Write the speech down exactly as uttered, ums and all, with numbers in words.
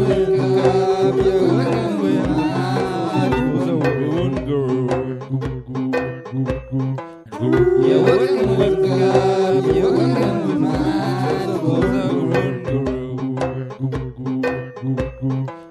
with God, you're working with God. Good girl. You're working with God, you're working with God.